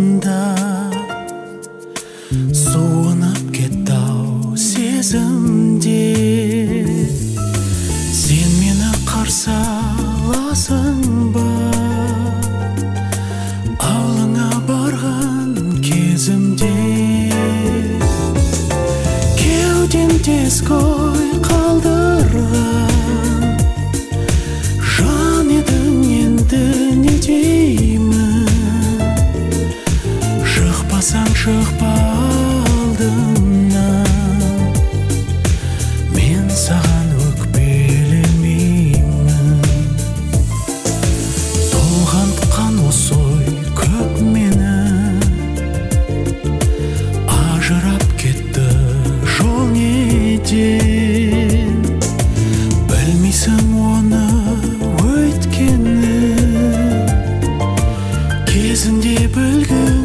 астында суынып кетті-ау сезімде. Сен мені қарсы аласың ба ауылыңа барған кезімде? Кеудем тез қой қалдырған жан едің, енді не деймін? Шықпасаң шықпа алдымнан, мен саған өкпелемеймін. Толғантқан осы ой көп мені, ажырап кетті жол неден. Білмейсің оны өйткені, кезінде білгің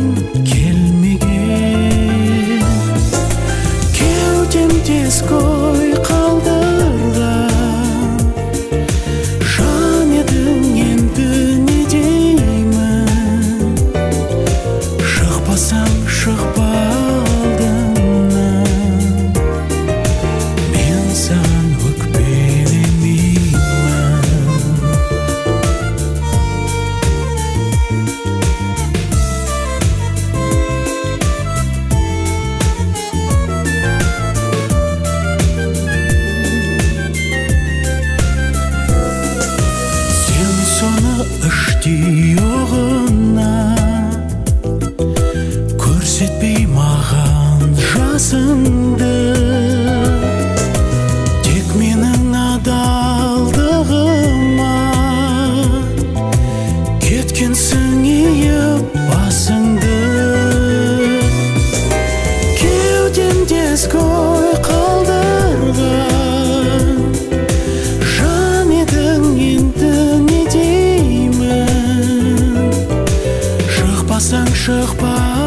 келмеген. Кеудем тез қой қалдырған жан едің, енді не деймін? Шықпасаң шықпа алдымнан, мен саған өкпелемеймін. Сен соны іштей оғына көрсетпей маған жасыңды. Тек менің адалдығыма кеткенсің иіп басыңды. Кеудем тез қой қалдырған жан едің, енді не деймін? Шықпасаң шықпа